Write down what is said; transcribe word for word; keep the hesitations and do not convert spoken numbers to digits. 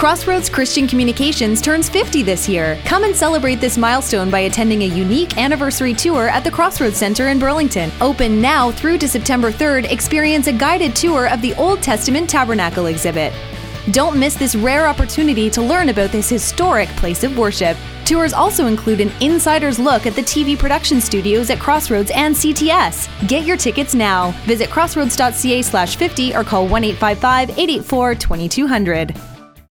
Crossroads Christian Communications turns fifty this year. Come and celebrate this milestone by attending a unique anniversary tour at the Crossroads Center in Burlington. Open now through to September third, experience a guided tour of the Old Testament Tabernacle exhibit. Don't miss this rare opportunity to learn about this historic place of worship. Tours also include an insider's look at the T V production studios at Crossroads and C T S. Get your tickets now. Visit crossroads dot c a slash fifty or call one eight five five, eight eight four, two two zero zero.